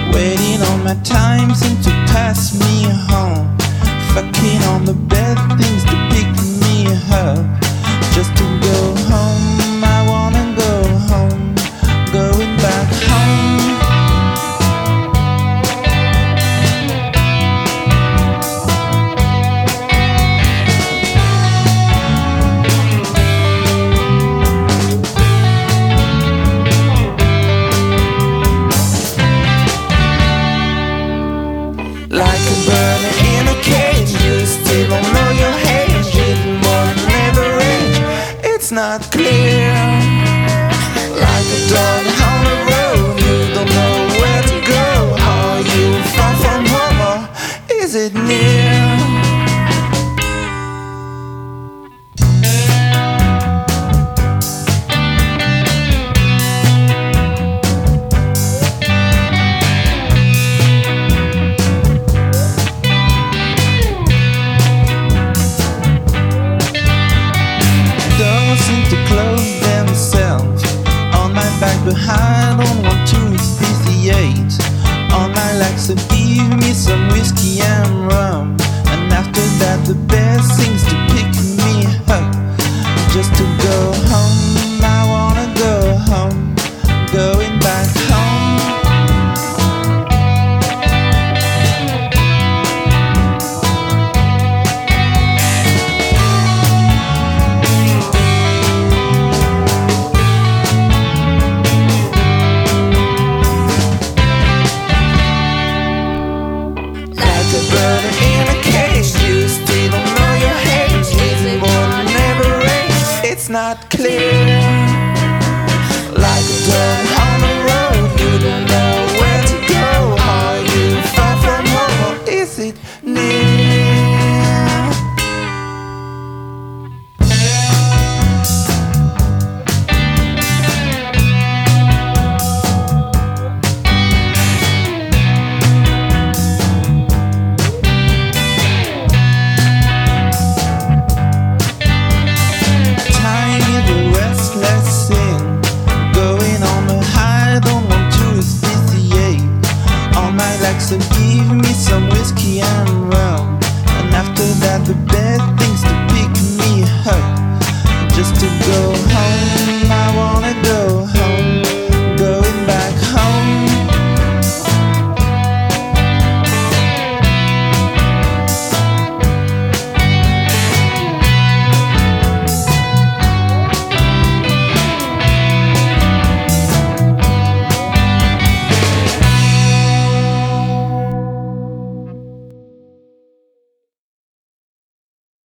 waiting on my time seem to pass me home. Fucking on the bad things to pick me up. Just to go home, I wanna go home. Going back home. Like a bird in a cage, you still don't know your age. It's more than never age, it's not clear. Like a dog on the road, you don't know where to go. Are you far from home or is it near? Doors seem to close themselves on my back, but I don't want to asphyxiate on my legs. So give me some whiskey and rum, and after that the best things to pick me up. Just to go home, I wanna go home. Going back home. Bird in a cage, you still don't know your age. It's more than never age, it's not clear. Like a dog on the road, you don't know where to go. Are you far from home or is it near? So give me some whiskey and rum, and after that the bad things to pick me up. Just to go home, I wanna go home.